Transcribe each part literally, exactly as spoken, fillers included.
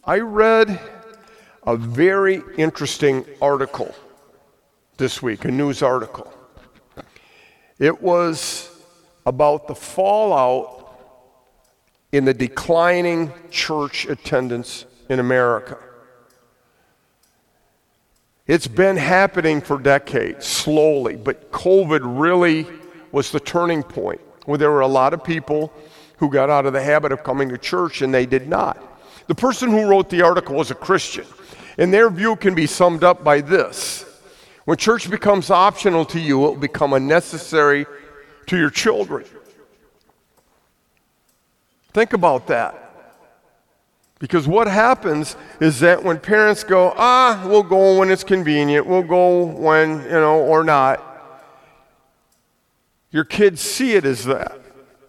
I read a very interesting article this week, a news article. It was about the fallout in the declining church attendance in America. It's been happening for decades, slowly, but COVID really was the turning point, where there were a lot of people who got out of the habit of coming to church and they did not. The person who wrote the article was a Christian, and their view can be summed up by this: when church becomes optional to you, it will become unnecessary to your children. Think about that. Because what happens is that when parents go, ah, we'll go when it's convenient, we'll go when, you know, or not, your kids see it as that.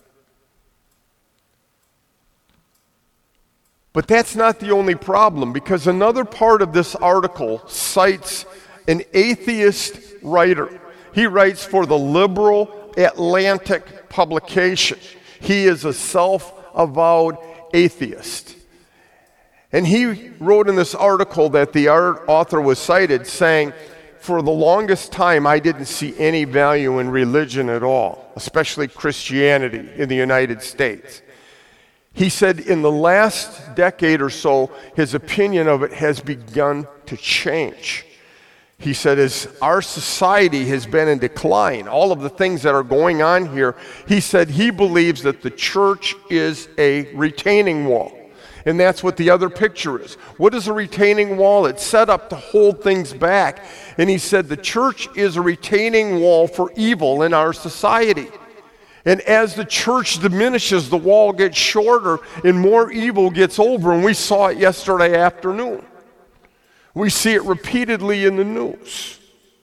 But that's not the only problem, because another part of this article cites an atheist writer. He writes for the liberal Atlantic publication. He is a self-avowed atheist. And he wrote in this article that the author was cited saying, for the longest time, I didn't see any value in religion at all, especially Christianity in the United States. He said in the last decade or so, his opinion of it has begun to change. He said, as our society has been in decline, all of the things that are going on here, he said he believes that the church is a retaining wall. And that's what the other picture is. What is a retaining wall? It's set up to hold things back. And he said the church is a retaining wall for evil in our society. And as the church diminishes, the wall gets shorter and more evil gets over. And we saw it yesterday afternoon. We see it repeatedly in the news.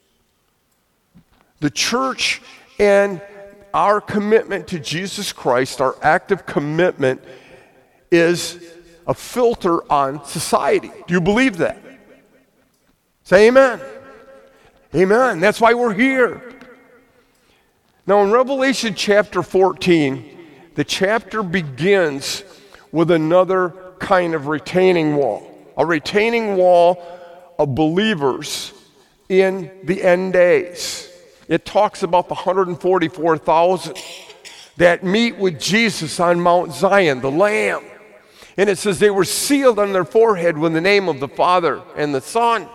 The church and our commitment to Jesus Christ, our active commitment, is a filter on society. Do you believe that? Say amen. Amen. That's why we're here. Now in Revelation chapter fourteen, the chapter begins with another kind of retaining wall. A retaining wall of believers in the end days. It talks about the one hundred forty-four thousand that meet with Jesus on Mount Zion, the Lamb. And it says they were sealed on their forehead with the name of the Father and the Son.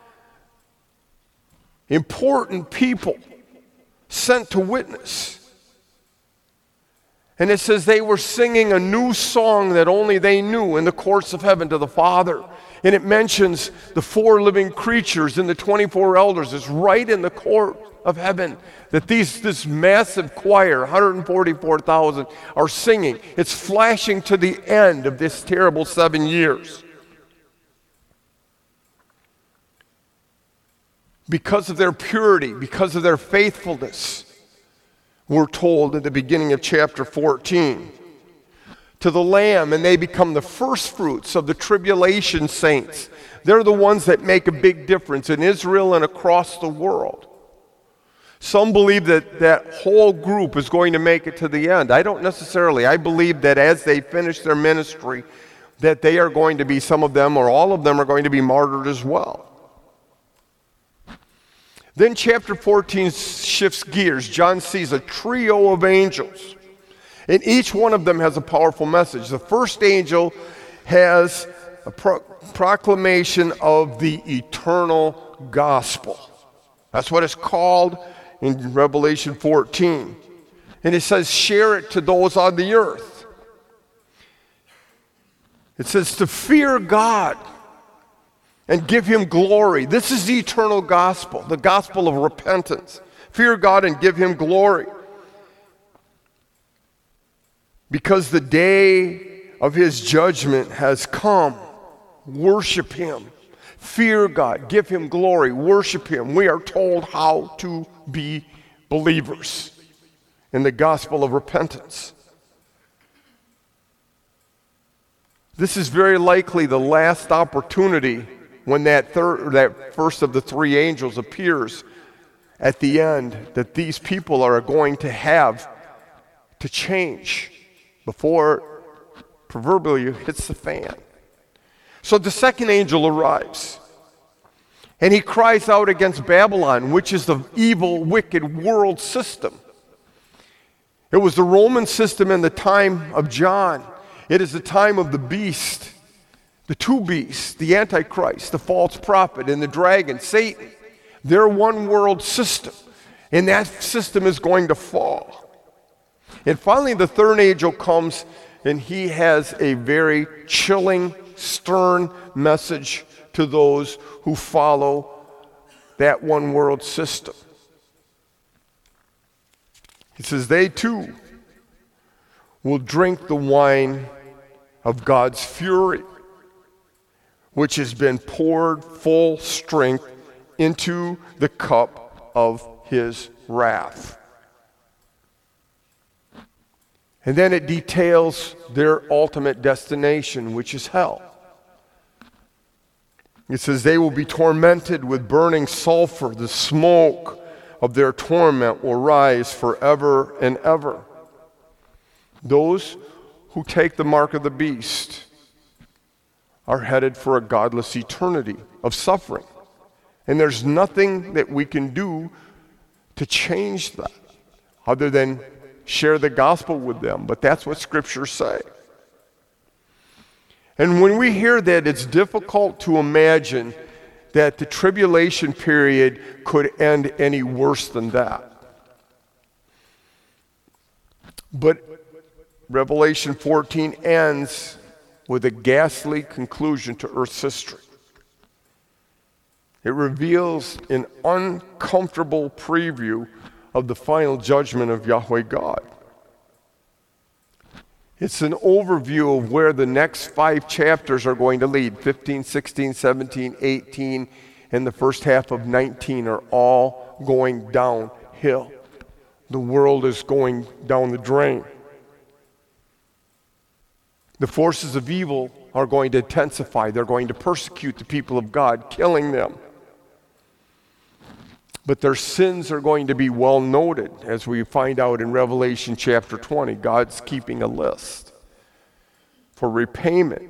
Important people sent to witness. And it says they were singing a new song that only they knew in the courts of heaven to the Father. And it mentions the four living creatures and the twenty-four elders. It's right in the court of heaven that these this massive choir, one hundred forty-four thousand, are singing. It's flashing to the end of this terrible seven years. Because of their purity, because of their faithfulness, we're told at the beginning of chapter fourteen, to the Lamb, and they become the first fruits of the tribulation saints. They're the ones that make a big difference in Israel and across the world. Some believe that that whole group is going to make it to the end. I don't necessarily. I believe that as they finish their ministry, that they are going to be, some of them or all of them are going to be martyred as well. Then chapter fourteen shifts gears. John sees a trio of angels, and each one of them has a powerful message. The first angel has a pro- proclamation of the eternal gospel. That's what it's called in Revelation fourteen. And it says, share it to those on the earth. It says to fear God and give him glory. This is the eternal gospel, the gospel of repentance. Fear God and give him glory. Because the day of his judgment has come. Worship him. Fear God. Give him glory. Worship him. We are told how to be believers in the gospel of repentance. This is very likely the last opportunity when that third, that first of the three angels appears at the end, that these people are going to have to change before proverbially hits the fan. So the second angel arrives, and he cries out against Babylon, which is the evil, wicked world system. It was the Roman system in the time of John. It is the time of the beast, the two beasts, the Antichrist, the false prophet, and the dragon, Satan. Their one world system. And that system is going to fall. And finally, the third angel comes, and he has a very chilling, stern message to those who follow that one world system. He says, they too will drink the wine of God's fury, which has been poured full strength into the cup of his wrath. And then it details their ultimate destination, which is hell. It says they will be tormented with burning sulfur. The smoke of their torment will rise forever and ever. Those who take the mark of the beast are headed for a godless eternity of suffering. And there's nothing that we can do to change that other than share the gospel with them. But that's what scriptures say. And when we hear that, it's difficult to imagine that the tribulation period could end any worse than that. But Revelation fourteen ends with a ghastly conclusion to Earth's history. It reveals an uncomfortable preview of the final judgment of Yahweh God. It's an overview of where the next five chapters are going to lead. fifteen, sixteen, seventeen, eighteen, and the first half of nineteen are all going downhill. The world is going down the drain. The forces of evil are going to intensify. They're going to persecute the people of God, killing them. But their sins are going to be well noted, as we find out in Revelation chapter twenty. God's keeping a list for repayment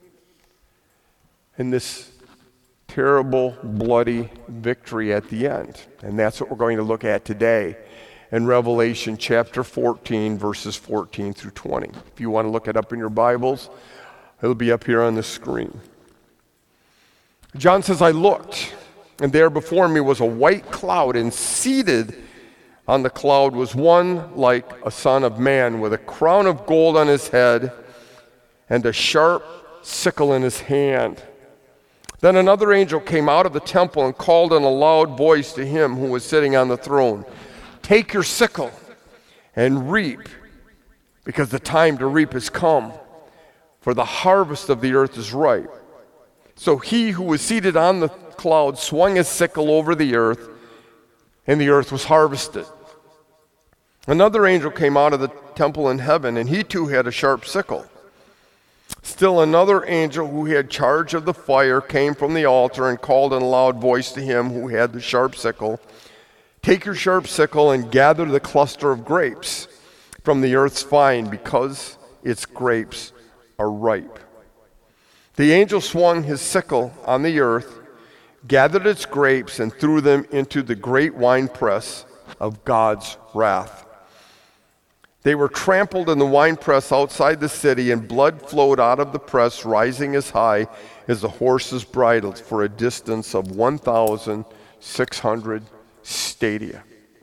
in this terrible, bloody victory at the end. And that's what we're going to look at today in Revelation chapter fourteen, verses fourteen through twenty. If you want to look it up in your Bibles, it'll be up here on the screen. John says, I looked, and there before me was a white cloud, and seated on the cloud was one like a son of man, with a crown of gold on his head and a sharp sickle in his hand. Then another angel came out of the temple and called in a loud voice to him who was sitting on the throne, take your sickle and reap, because the time to reap has come, for the harvest of the earth is ripe. So he who was seated on the cloud swung his sickle over the earth, and the earth was harvested. Another angel came out of the temple in heaven, and he too had a sharp sickle. Still another angel who had charge of the fire came from the altar and called in a loud voice to him who had the sharp sickle, take your sharp sickle and gather the cluster of grapes from the earth's vine, because its grapes are ripe. The angel swung his sickle on the earth, gathered its grapes, and threw them into the great winepress of God's wrath. They were trampled in the winepress outside the city, and blood flowed out of the press, rising as high as a horse's bridle, for a distance of one thousand six hundred stadia.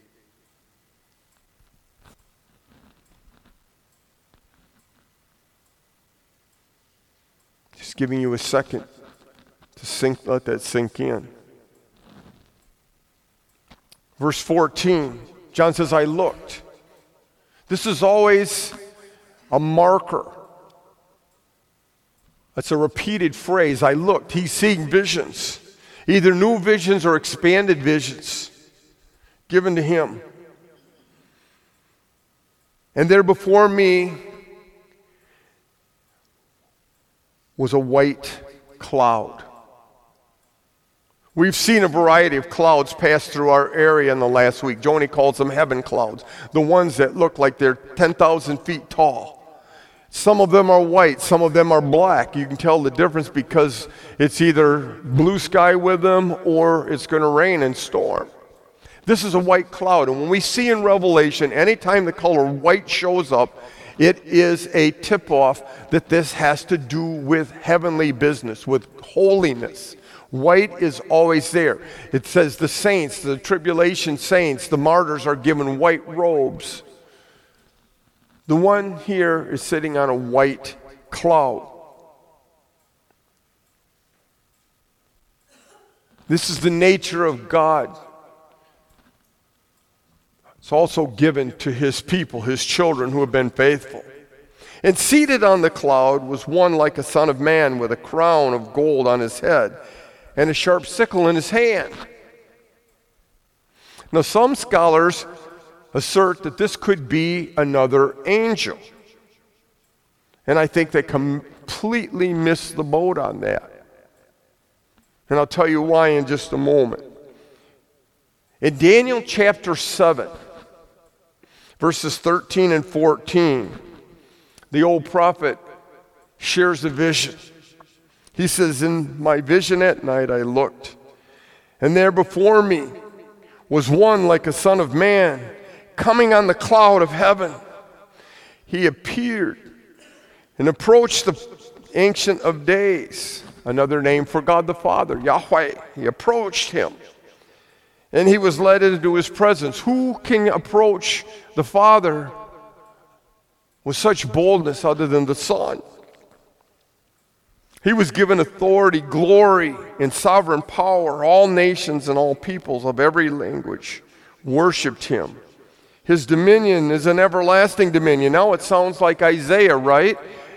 Just giving you a second to sink, let that sink in. Verse fourteen, John says, I looked. This is always a marker. It's a repeated phrase. I looked. He's seeing visions, either new visions or expanded visions given to him. And there before me was a white cloud. We've seen a variety of clouds pass through our area in the last week. Joni calls them heaven clouds, the ones that look like they're ten thousand feet tall. Some of them are white, some of them are black. You can tell the difference because it's either blue sky with them or it's going to rain and storm. This is a white cloud, and when we see in Revelation, anytime the color white shows up, it is a tip-off that this has to do with heavenly business, with holiness. White is always there. It says the saints, the tribulation saints, the martyrs are given white robes. The one here is sitting on a white cloud. This is the nature of God. It's also given to his people, his children who have been faithful. And seated on the cloud was one like a son of man with a crown of gold on his head and a sharp sickle in his hand. Now, some scholars assert that this could be another angel. And I think they completely missed the boat on that. And I'll tell you why in just a moment. In Daniel chapter seven, verses thirteen and fourteen, the old prophet shares a vision. He says, in my vision at night I looked, and there before me was one like a son of man, coming on the cloud of heaven. He appeared and approached the Ancient of Days, another name for God the Father, Yahweh. He approached him, and he was led into his presence. Who can approach the Father with such boldness other than the Son? He was given authority, glory, and sovereign power. All nations and all peoples of every language worshiped him. His dominion is an everlasting dominion. Now it sounds like Isaiah, right?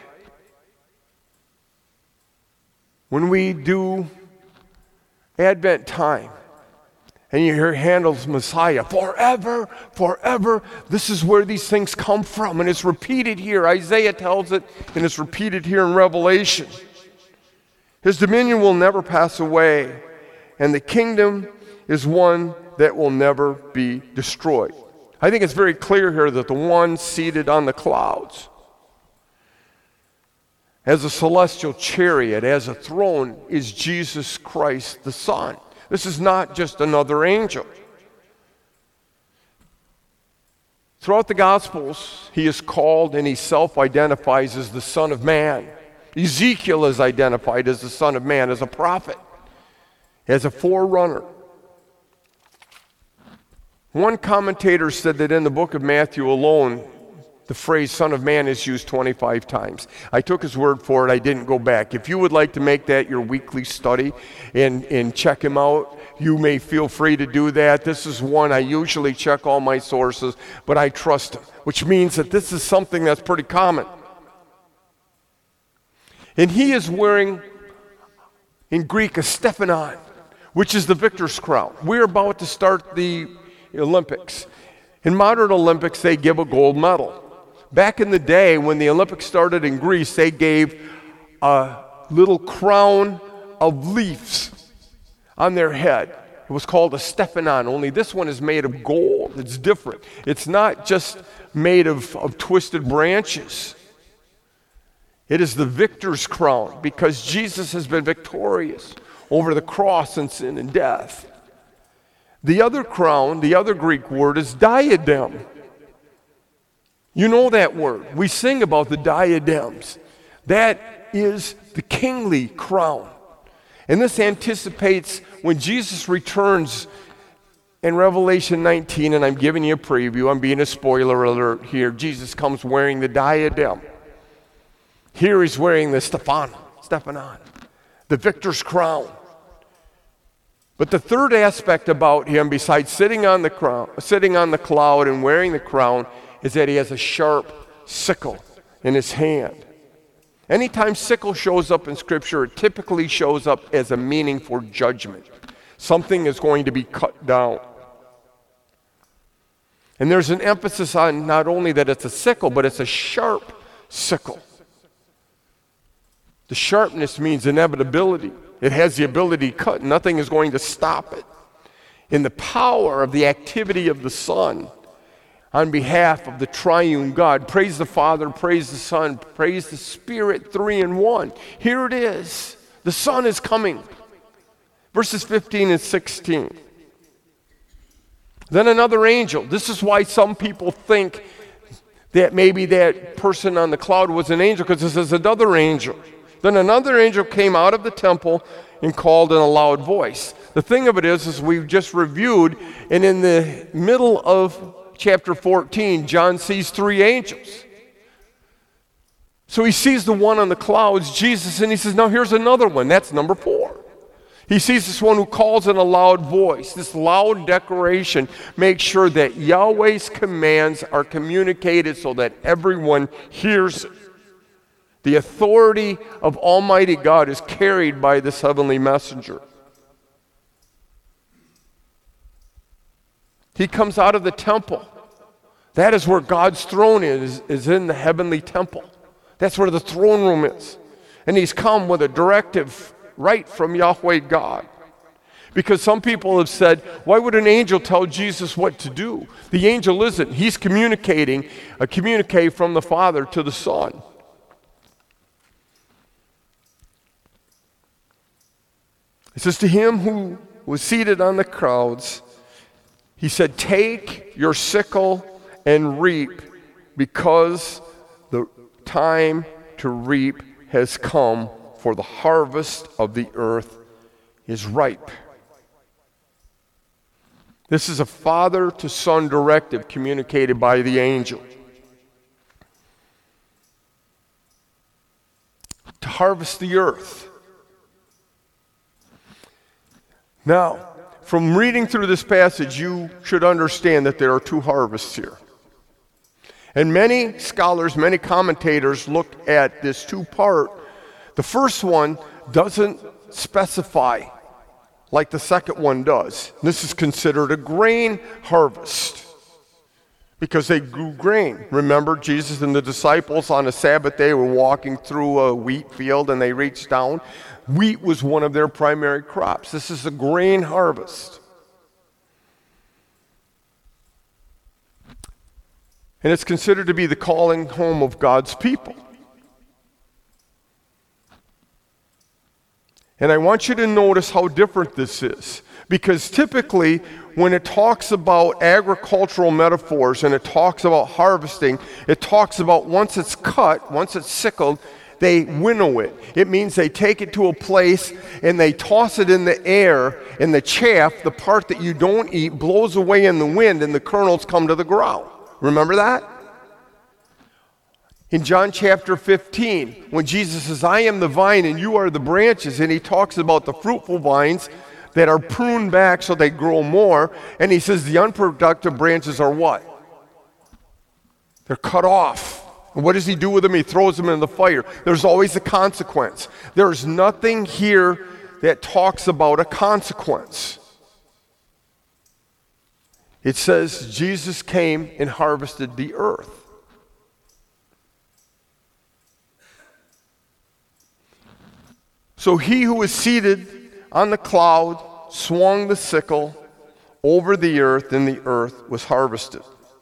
When we do Advent time, and you hear Handel's Messiah, forever, forever, this is where these things come from. And it's repeated here. Isaiah tells it, and it's repeated here in Revelation. His dominion will never pass away, and the kingdom is one that will never be destroyed. I think it's very clear here that the one seated on the clouds, as a celestial chariot, as a throne, is Jesus Christ the Son. This is not just another angel. Throughout the Gospels, he is called and he self-identifies as the Son of Man. Ezekiel is identified as the Son of Man, as a prophet, as a forerunner. One commentator said that in the book of Matthew alone, the phrase Son of Man is used twenty-five times. I took his word for it. I didn't go back. If you would like to make that your weekly study and, and check him out, you may feel free to do that. This is one I usually check all my sources, but I trust him, which means that this is something that's pretty common. And he is wearing, in Greek, a stephanon, which is the victor's crown. We're about to start the Olympics. In modern Olympics, they give a gold medal. Back in the day, when the Olympics started in Greece, they gave a little crown of leaves on their head. It was called a stephanon, only this one is made of gold. It's different. It's not just made of, of twisted branches. It is the victor's crown, because Jesus has been victorious over the cross and sin and death. The other crown, the other Greek word, is diadem. You know that word. We sing about the diadems. That is the kingly crown. And this anticipates when Jesus returns in Revelation nineteen, and I'm giving you a preview, I'm being a spoiler alert here. Jesus comes wearing the diadem. Here he's wearing the Stephanon, Stephanon, the victor's crown. But the third aspect about him, besides sitting on the crown, sitting on the cloud and wearing the crown, is that he has a sharp sickle in his hand. Anytime sickle shows up in Scripture, it typically shows up as a meaning for judgment. Something is going to be cut down. And there's an emphasis on not only that it's a sickle, but it's a sharp sickle. The sharpness means inevitability. It has the ability to cut. Nothing is going to stop it. In the power of the activity of the sun, on behalf of the triune God. Praise the Father, praise the Son, praise the Spirit, three in one. Here it is. The Son is coming. Verses fifteen and sixteen. Then another angel. This is why some people think that maybe that person on the cloud was an angel, because it says another angel. Then another angel came out of the temple and called in a loud voice. The thing of it is, is we've just reviewed, and in the middle of chapter fourteen, John sees three angels. So he sees the one on the clouds, Jesus, and he says, now here's another one. That's number four. He sees this one who calls in a loud voice. This loud declaration makes sure that Yahweh's commands are communicated so that everyone hears it. The authority of Almighty God is carried by this heavenly messenger. He comes out of the temple. That is where God's throne is, is in the heavenly temple. That's where the throne room is. And he's come with a directive right from Yahweh God. Because some people have said, why would an angel tell Jesus what to do? The angel isn't. He's communicating, a communique from the Father to the Son. It says, to him who was seated on the clouds, he said, take your sickle and reap, because the time to reap has come, for the harvest of the earth is ripe. This is a father to son directive communicated by the angel. To harvest the earth. Now, from reading through this passage, you should understand that there are two harvests here. And many scholars, many commentators look at this two-part. The first one doesn't specify like the second one does. This is considered a grain harvest because they grew grain. Remember, Jesus and the disciples on a Sabbath day were walking through a wheat field and they reached down. Wheat was one of their primary crops. This is a grain harvest. And it's considered to be the calling home of God's people. And I want you to notice how different this is. Because typically, when it talks about agricultural metaphors and it talks about harvesting, it talks about once it's cut, once it's sickled, they winnow it. It means they take it to a place and they toss it in the air, and the chaff, the part that you don't eat, blows away in the wind and the kernels come to the ground. Remember that? In John chapter fifteen, when Jesus says, I am the vine and you are the branches, and he talks about the fruitful vines that are pruned back so they grow more, and he says the unproductive branches are what? They're cut off. And what does he do with them? He throws them in the fire. There's always a consequence. There's nothing here that talks about a consequence. It says Jesus came and harvested the earth. So he who was seated on the cloud swung the sickle over the earth, and the earth was harvested.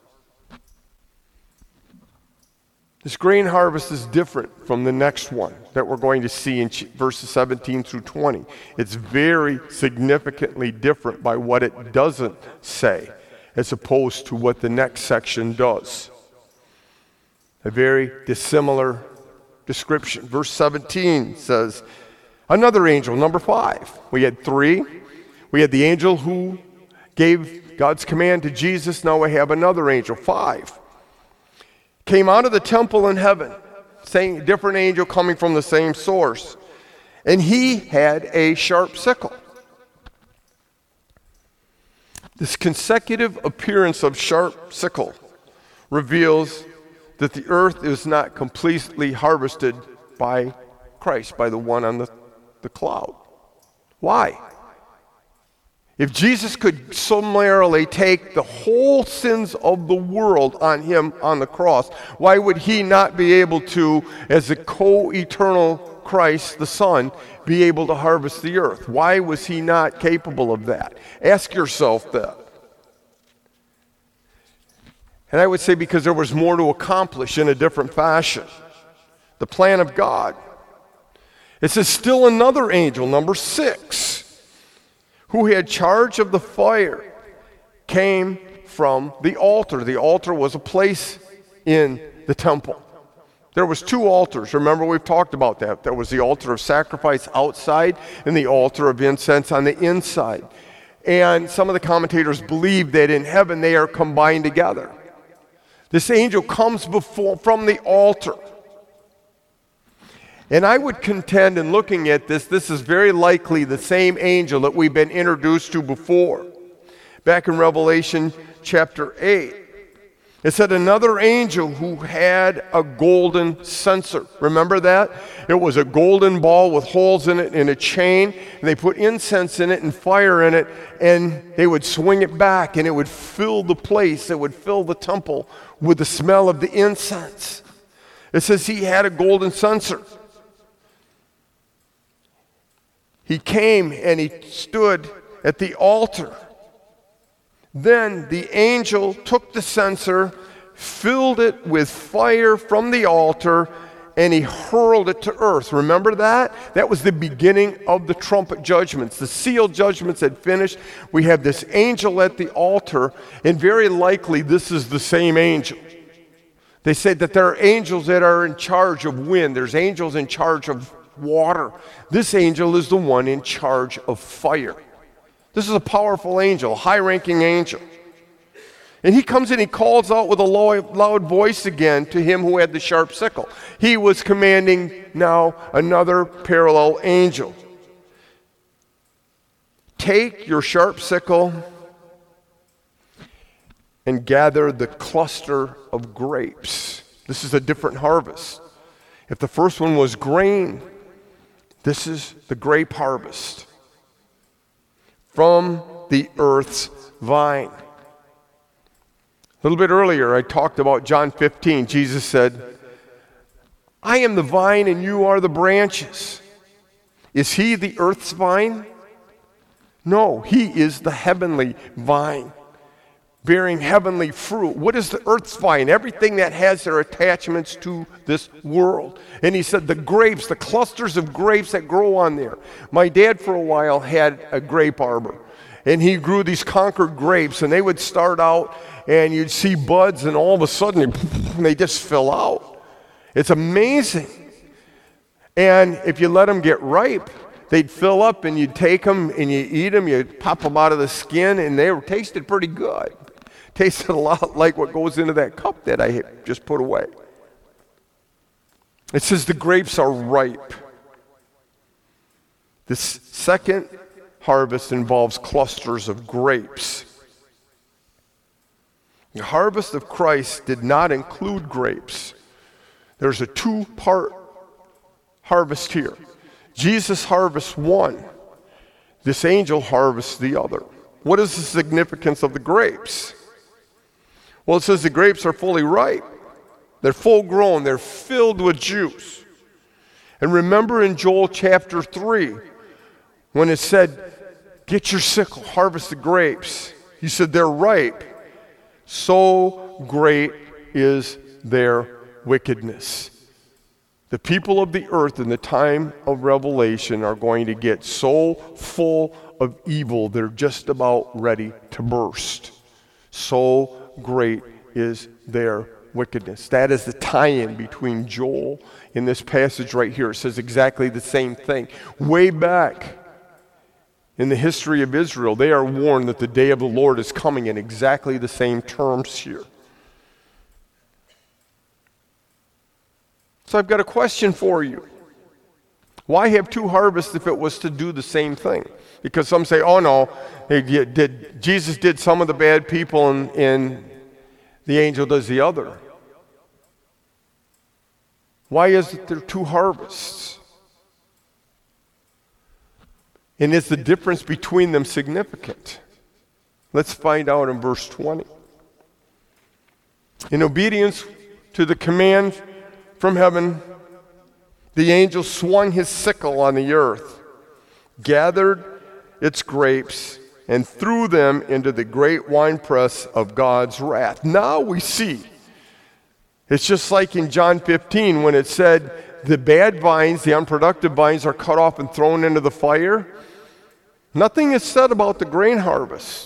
This grain harvest is different from the next one that we're going to see in verses seventeen through twenty. It's very significantly different by what it doesn't say, as opposed to what the next section does. A very dissimilar description. Verse seventeen says, another angel, number five. We had three. We had the angel who gave God's command to Jesus. Now we have another angel, five. Came out of the temple in heaven, same different angel coming from the same source. And he had a sharp sickle. This consecutive appearance of sharp sickle reveals that the earth is not completely harvested by Christ, by the one on the, the cloud. Why? If Jesus could summarily take the whole sins of the world on him on the cross, why would he not be able to, as a co-eternal Christ, the Son, be able to harvest the earth? Why was he not capable of that? Ask yourself that. And I would say because there was more to accomplish in a different fashion. The plan of God. It says, still another angel, number six, who had charge of the fire, came from the altar. The altar was a place in the temple. There was two altars. Remember, we've talked about that. There was the altar of sacrifice outside and the altar of incense on the inside. And some of the commentators believe that in heaven they are combined together. This angel comes before from the altar. And I would contend in looking at this, this is very likely the same angel that we've been introduced to before. Back in Revelation chapter eight, it said another angel who had a golden censer. Remember that? It was a golden ball with holes in it and a chain, and they put incense in it and fire in it, and they would swing it back, and it would fill the place, it would fill the temple with the smell of the incense. It says he had a golden censer. He came and he stood at the altar. Then the angel took the censer, filled it with fire from the altar, and he hurled it to earth. Remember that? That was the beginning of the trumpet judgments. The seal judgments had finished. We have this angel at the altar, and very likely this is the same angel. They said that there are angels that are in charge of wind. There's angels in charge of water. This angel is the one in charge of fire. This is a powerful angel, a high-ranking angel. And he comes in, he calls out with a loud voice again to him who had the sharp sickle. He was commanding now another parallel angel. Take your sharp sickle and gather the cluster of grapes. This is a different harvest. If the first one was grain, this is the grape harvest from the earth's vine. A little bit earlier, I talked about John fifteen. Jesus said, I am the vine and you are the branches. Is he the earth's vine? No, he is the heavenly vine, bearing heavenly fruit. What is the earth's vine? Everything that has their attachments to this world. And he said the grapes, the clusters of grapes that grow on there. My dad for a while had a grape arbor, and he grew these Concord grapes, and they would start out and you'd see buds, and all of a sudden they just fill out. It's amazing. And if you let them get ripe, they'd fill up, and you'd take them and you eat them, you pop them out of the skin, and they tasted pretty good. Tasted a lot like what goes into that cup that I just put away. It says the grapes are ripe. This second harvest involves clusters of grapes. The harvest of Christ did not include grapes. There's a two-part harvest here. Jesus harvests one. This angel harvests the other. What is the significance of the grapes? Well, it says the grapes are fully ripe. They're full grown. They're filled with juice. And remember in Joel chapter three, when it said, get your sickle, harvest the grapes. He said they're ripe. So great is their wickedness. The people of the earth in the time of Revelation are going to get so full of evil, they're just about ready to burst. So great is their wickedness. That is the tie-in between Joel in this passage right here. It says exactly the same thing. Way back in the history of Israel, they are warned that the day of the Lord is coming in exactly the same terms here. So I've got a question for you. Why have two harvests if it was to do the same thing? Because some say, oh no, did, Jesus did some of the bad people and, and the angel does the other. Why is it there two harvests? And is the difference between them significant? Let's find out in verse twenty. In obedience to the command from heaven, the angel swung his sickle on the earth, gathered its grapes, and threw them into the great winepress of God's wrath. Now we see. It's just like in John fifteen when it said the bad vines, the unproductive vines, are cut off and thrown into the fire. Nothing is said about the grain harvest.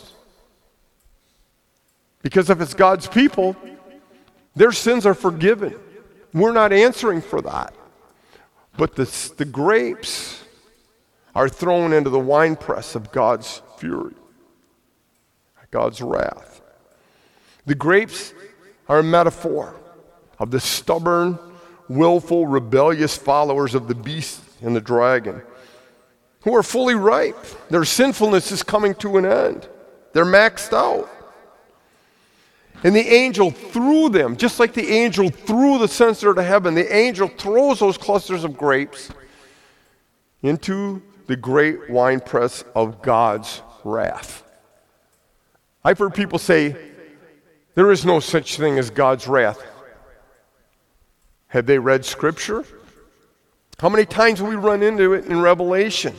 Because if it's God's people, their sins are forgiven. We're not answering for that. But the, the grapes are thrown into the winepress of God's fury, God's wrath. The grapes are a metaphor of the stubborn, willful, rebellious followers of the beast and the dragon, who are fully ripe. Their sinfulness is coming to an end. They're maxed out. And the angel threw them, just like the angel threw the censer to heaven, the angel throws those clusters of grapes into the great winepress of God's wrath. I've heard people say, there is no such thing as God's wrath. Have they read Scripture? How many times have we run into it in Revelation?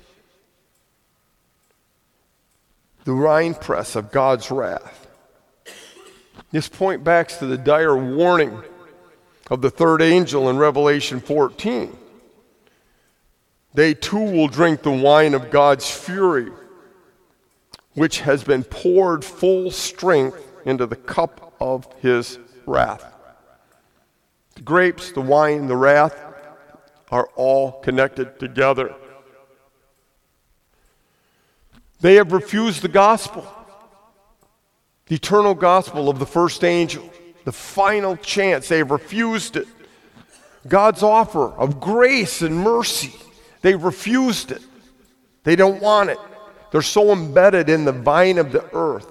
The winepress of God's wrath. This point backs to the dire warning of the third angel in Revelation fourteen. They too will drink the wine of God's fury, which has been poured full strength into the cup of his wrath. The grapes, the wine, the wrath are all connected together. They have refused the gospel, the eternal gospel of the first angel, the final chance. They have refused it. God's offer of grace and mercy, they've refused it. They don't want it. They're so embedded in the vine of the earth.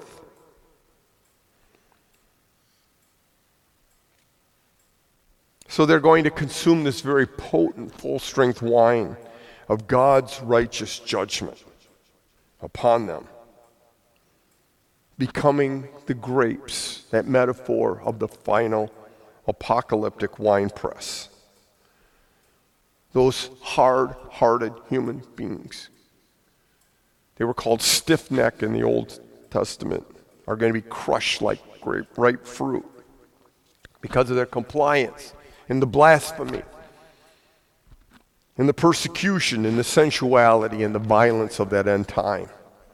So they're going to consume this very potent, full-strength wine of God's righteous judgment upon them, becoming the grapes, that metaphor of the final apocalyptic winepress. Those hard-hearted human beings, they were called stiff-necked in the Old Testament, are going to be crushed like grape, ripe fruit because of their compliance and the blasphemy and the persecution and the sensuality and the violence of that end time.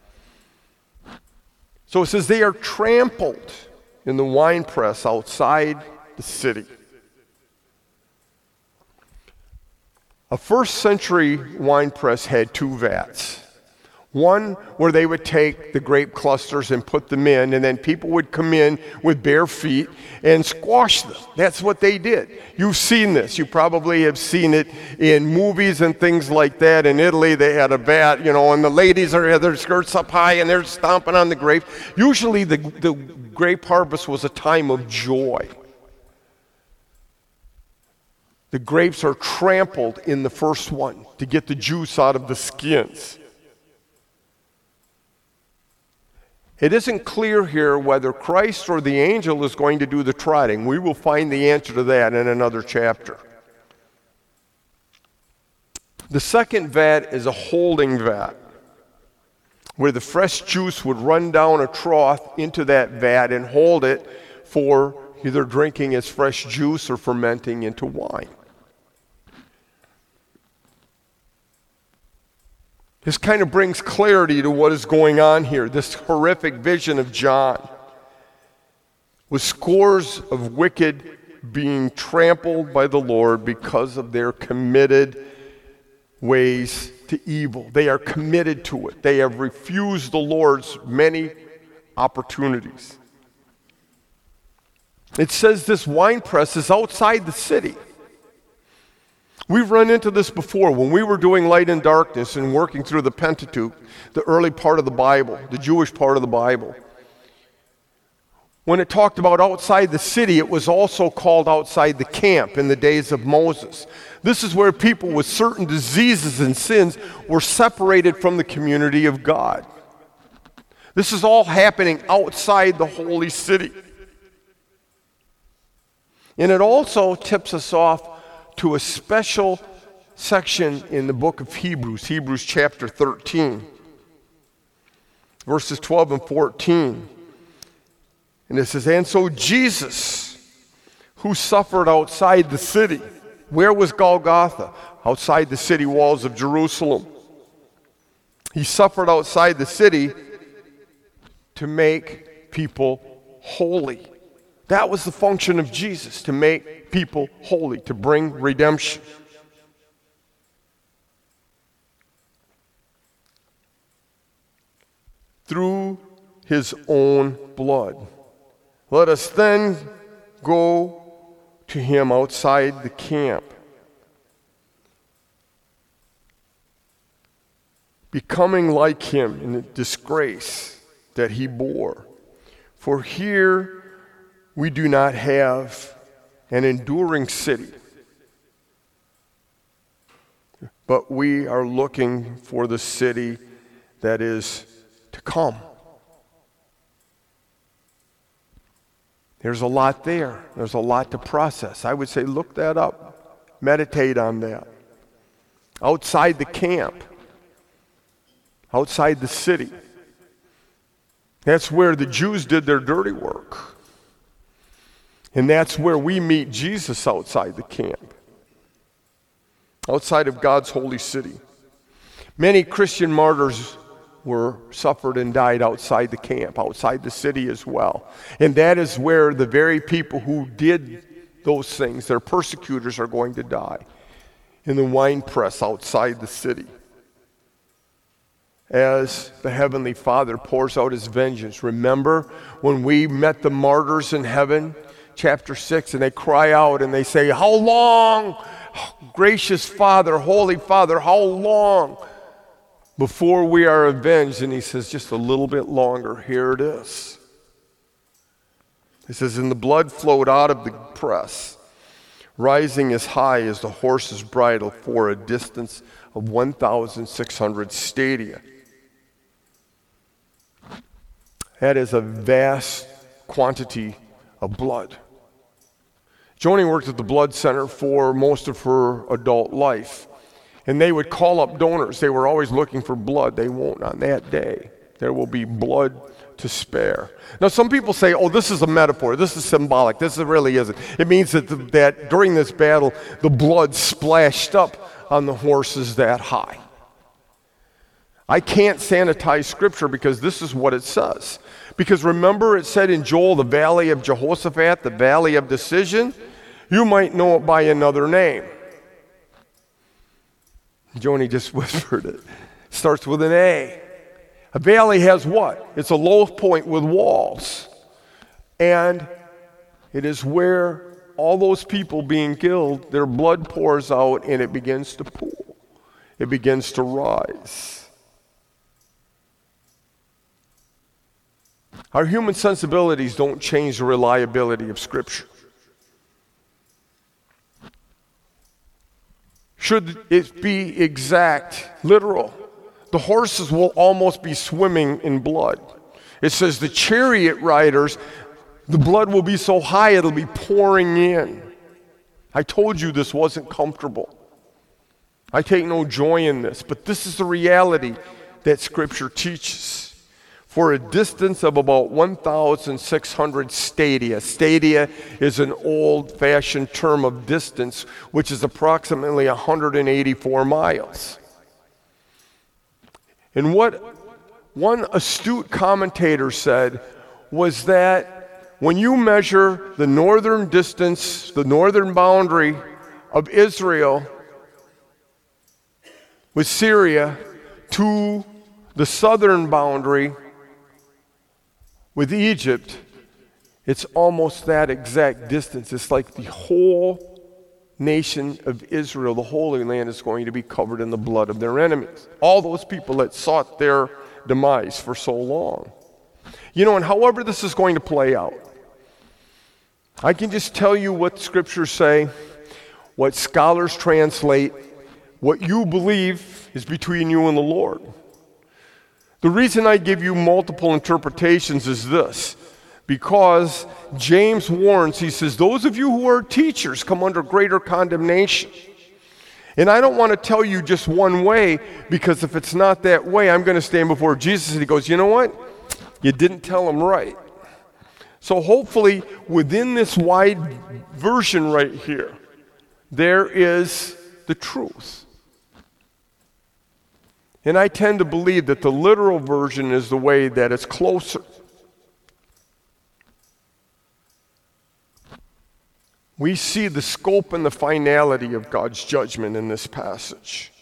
So it says they are trampled in the winepress outside the city. A first century winepress had two vats. One where they would take the grape clusters and put them in, and then people would come in with bare feet and squash them. That's what they did. You've seen this. You probably have seen it in movies and things like that. In Italy, they had a vat, you know, and the ladies are have their skirts up high and they're stomping on the grapes. Usually the, the grape harvest was a time of joy. The grapes are trampled in the first one to get the juice out of the skins. It isn't clear here whether Christ or the angel is going to do the trotting. We will find the answer to that in another chapter. The second vat is a holding vat, where the fresh juice would run down a trough into that vat and hold it for either drinking as fresh juice or fermenting into wine. This kind of brings clarity to what is going on here, this horrific vision of John, with scores of wicked being trampled by the Lord because of their committed ways to evil. They are committed to it. They have refused the Lord's many opportunities. It says this winepress is outside the city. We've run into this before when we were doing Light and Darkness and working through the Pentateuch, the early part of the Bible, the Jewish part of the Bible. When it talked about outside the city, it was also called outside the camp in the days of Moses. This is where people with certain diseases and sins were separated from the community of God. This is all happening outside the holy city. And it also tips us off to a special section in the book of Hebrews, Hebrews chapter thirteen. verses twelve and fourteen. And it says, and so Jesus, who suffered outside the city. Where was Golgotha? Outside the city walls of Jerusalem. He suffered outside the city to make people holy. That was the function of Jesus, to make people holy, to bring redemption. Through his own blood. Let us then go to him outside the camp, becoming like him in the disgrace that he bore. For here we do not have an enduring city, but we are looking for the city that is to come. There's a lot there. There's a lot to process. I would say look that up. Meditate on that. Outside the camp. Outside the city. That's where the Jews did their dirty work. And that's where we meet Jesus, outside the camp. Outside of God's holy city. Many Christian martyrs were suffered and died outside the camp, outside the city as well. And that is where the very people who did those things, their persecutors, are going to die. In the winepress outside the city. As the Heavenly Father pours out his vengeance. Remember when we met the martyrs in heaven, chapter six, and they cry out and they say, how long, gracious Father, Holy Father, how long before we are avenged? And he says, just a little bit longer. Here it is. He says, and the blood flowed out of the press, rising as high as the horse's bridle for a distance of one thousand six hundred stadia. That is a vast quantity of blood. Joni worked at the blood center for most of her adult life. And they would call up donors. They were always looking for blood. They won't on that day. There will be blood to spare. Now, some people say, oh, this is a metaphor. This is symbolic. This really isn't. It means that, the, that during this battle, the blood splashed up on the horses that high. I can't sanitize Scripture because this is what it says. Because remember, it said in Joel, the valley of Jehoshaphat, the valley of decision. You might know it by another name. Joni just whispered it. Starts with an A. A valley has what? It's a low point with walls. And it is where all those people being killed, their blood pours out and it begins to pool. It begins to rise. Our human sensibilities don't change the reliability of Scripture. Should it be exact, literal, the horses will almost be swimming in blood. It says the chariot riders, the blood will be so high it'll be pouring in. I told you this wasn't comfortable. I take no joy in this, but this is the reality that Scripture teaches. For a distance of about one thousand six hundred stadia. Stadia is an old-fashioned term of distance, which is approximately one hundred eighty-four miles. And what one astute commentator said was that when you measure the northern distance, the northern boundary of Israel with Syria to the southern boundary with Egypt, it's almost that exact distance. It's like the whole nation of Israel, the Holy Land, is going to be covered in the blood of their enemies. All those people that sought their demise for so long. You know, and however this is going to play out, I can just tell you what scriptures say, what scholars translate, what you believe is between you and the Lord. The reason I give you multiple interpretations is this, because James warns, he says, those of you who are teachers come under greater condemnation. And I don't want to tell you just one way, because if it's not that way, I'm going to stand before Jesus and he goes, you know what? You didn't tell him right. So hopefully within this wide version right here, there is the truth. And I tend to believe that the literal version is the way that it's closer. We see the scope and the finality of God's judgment in this passage.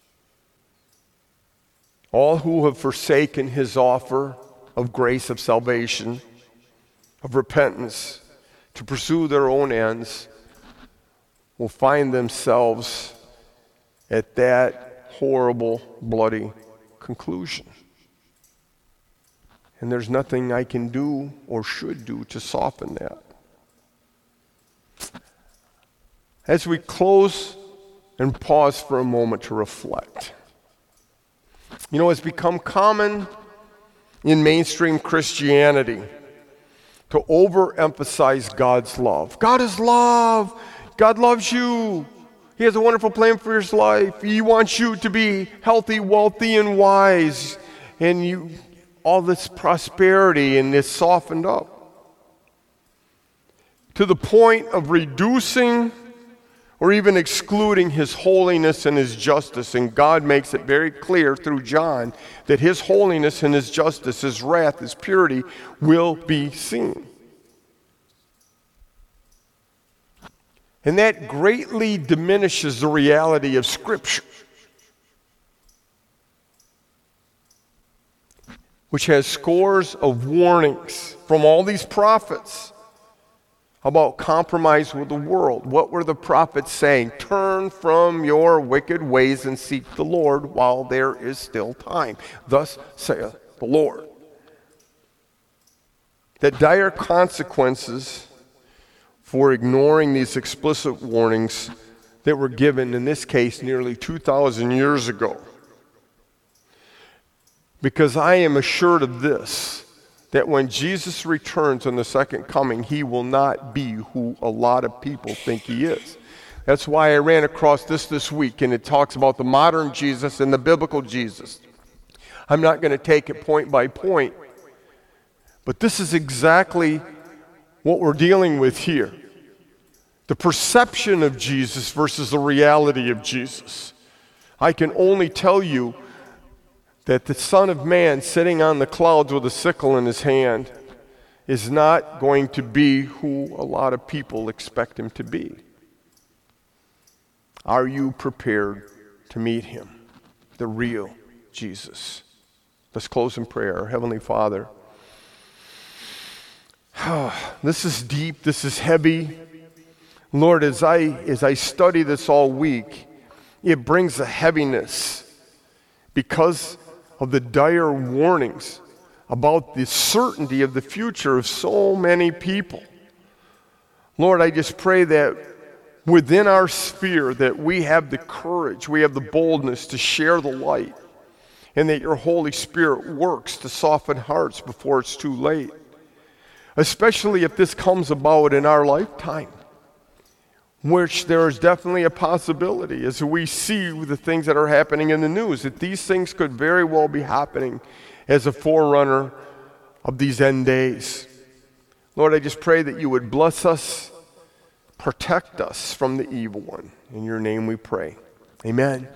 All who have forsaken his offer of grace, of salvation, of repentance, to pursue their own ends, will find themselves at that horrible, bloody conclusion. And there's nothing I can do or should do to soften that. As we close and pause for a moment to reflect, you know, it's become common in mainstream Christianity to overemphasize God's love. God is love. God loves you. He has a wonderful plan for your life. He wants you to be healthy, wealthy, and wise. And you, all this prosperity, and it's softened up to the point of reducing or even excluding his holiness and his justice. And God makes it very clear through John that his holiness and his justice, his wrath, his purity will be seen. And that greatly diminishes the reality of Scripture, which has scores of warnings from all these prophets about compromise with the world. What were the prophets saying? Turn from your wicked ways and seek the Lord while there is still time. Thus saith the Lord. That dire consequences for ignoring these explicit warnings that were given, in this case, nearly two thousand years ago. Because I am assured of this, that when Jesus returns on the second coming, he will not be who a lot of people think he is. That's why I ran across this this week, and it talks about the modern Jesus and the biblical Jesus. I'm not going to take it point by point, but this is exactly what we're dealing with here. The perception of Jesus versus the reality of Jesus. I can only tell you that the Son of Man sitting on the clouds with a sickle in his hand is not going to be who a lot of people expect him to be. Are you prepared to meet him, the real Jesus? Let's close in prayer. Heavenly Father, this is deep, this is heavy. Lord, as I, as I study this all week, it brings a heaviness because of the dire warnings about the certainty of the future of so many people. Lord, I just pray that within our sphere that we have the courage, we have the boldness to share the light, and that your Holy Spirit works to soften hearts before it's too late, especially if this comes about in our lifetime, which there is definitely a possibility as we see the things that are happening in the news, that these things could very well be happening as a forerunner of these end days. Lord, I just pray that you would bless us, protect us from the evil one. In your name we pray. Amen.